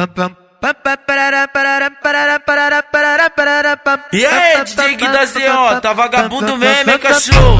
E aí, DJ Gui da ZO, tá vagabundo mesmo, hein, cachorro?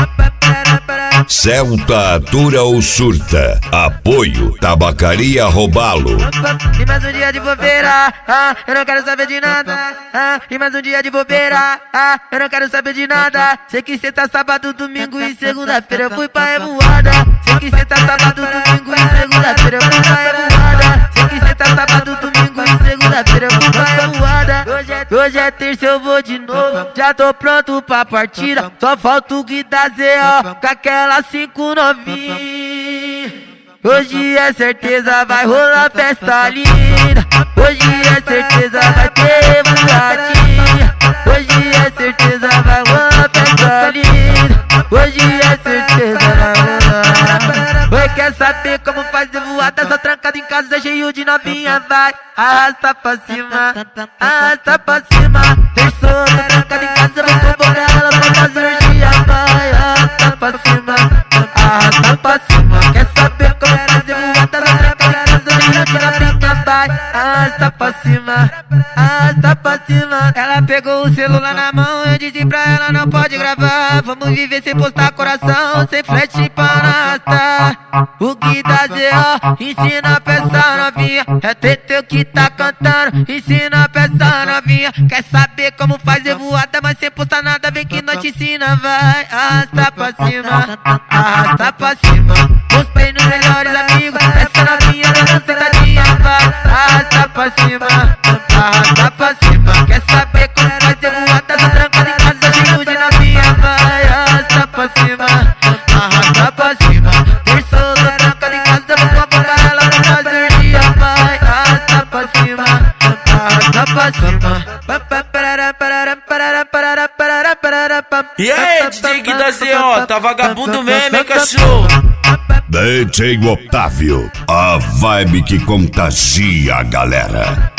Celta atura ou surta. Apoio Tabacaria Robalo. E mais um dia de bobeira, eu não quero saber de nada. E mais um dia de bobeira, eu não quero saber de nada. Sei que cê tá sábado, domingo e segunda-feira eu fui pra revoada. Sei que cê tá sábado, domingo e segunda-feira eu fui pra revoada. Sei que cê tá sábado, domingo e segunda-feira eu fui pra revoada. Hoje é terça, eu vou de novo. Já tô pronto pra partida. Só falta o Gui da ZO com aquela 5 novinha. Hoje é certeza, vai rolar festa linda. Hoje é certeza, vai ter voadinha. Hoje é certeza, vai rolar festa linda. Hoje é certeza, vai rolar. Oi, quer saber como fazer voada? Só trancado em casa, cheio de novinha. Vai, arrasta pra cima, arrasta pra cima. Terçou, tô trancado em casa, vou convocar ela pra fazer orgia. Vai, arrasta pra cima, arrasta pra cima. Quer saber como fazer voada? Só trancado em casa, cheio de novinha. Vai, arrasta pra cima, arrasta pra cima. Ela pegou o celular na mão, eu disse pra ela não pode gravar. Vamos viver sem postar coração, sem flash pra arrastar. O Gui da ZO ensina pra essa novinha. É Teteu que tá cantando, ensina pra essa novinha. Quer saber como fazer voada, mas sem postar nada, vem que nós te ensina. Vai, arrasta pra cima, arrasta pra cima. Mostrei nos melhores amigos, essa novinha dando sentadinha. Vai, arrasta pra cima, arrasta pra cima. Quer saber como fazer voada, só trancada em casa, cheio de novinha. Vai, arrasta pra cima, arrasta pra cima. Terçou, tô trancada em casa, vou convocar ela pra fazer orgia. Vai, arrasta pra cima, arrasta pra cima. E aí, DJ Gui da ZO, tá vagabundo mesmo, hein, cachorro? DJ Otávio, a vibe que contagia a galera.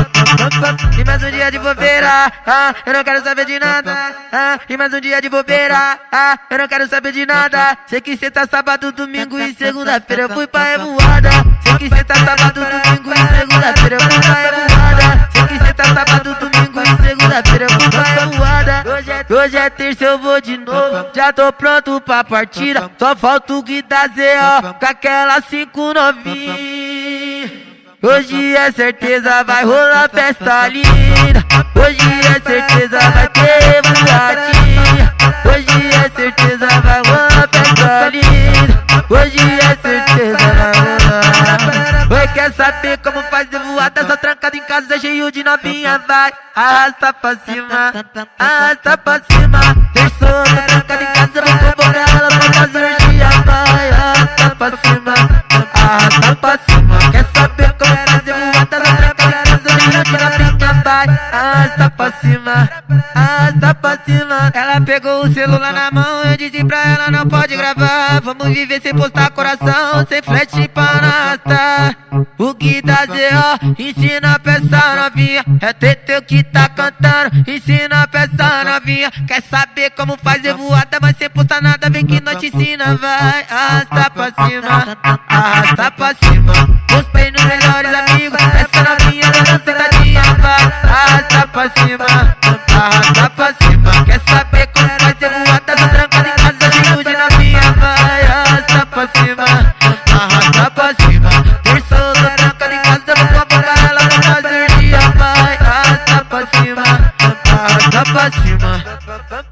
E mais um dia de bobeira, eu não quero saber de nada. E mais um dia de bobeira, eu não quero saber de nada. Sei que cê tá sábado, domingo e segunda-feira eu fui pra revoada. Sei que cê tá sábado, domingo e segunda-feira eu fui pra revoada. Sei que cê tá sábado, domingo e segunda-feira eu fui pra revoada. Hoje é terça, eu vou de novo. Já tô pronto pra partida. Só falta o Gui da ZO com aquela 5 novinha. Hoje é certeza, vai rolar festa linda. Hoje é certeza, vai ter voadinha. Hoje é certeza, vai rolar festa linda. Hoje é certeza, vai rolar. Oi, quer saber como fazer voada? Só trancado em casa, cheio de novinha. Vai, arrasta pra cima, arrasta pra cima. Terçou, tô trancado em casa, vou convocar ela pra fazer orgia. Vai, arrasta pra cima, arrasta pra cima. Quer saber como fazer voada? Só trancado em casa, cheio de novinha. Vai, arrasta pra cima, arrasta pra cima. Ela pegou o celular na mão, eu disse pra ela não pode gravar. Vamos viver sem postar coração, sem flash pra arrastar. O Gui da ZO ensina pra essa novinha. É Teteu que tá cantando, ensina pra essa novinha. Quer saber como fazer voada, mas sem postar nada, vem que nós te ensina. Vai, arrasta pra cima, arrasta pra cima. Mostrei nos melhores amigos, essa novinha dando sentadinha. Vai, arrasta pra cima, arrasta pra cima. Quer saber como fazer voada, só trancada em casa, cheio de novinha. Vai, arrasta pra cima, arrasta pra cima. Terçou, tô trancado em casa, vou convocar ela pra fazer orgia. Vai, arrasta pra cima, arrasta pra cima.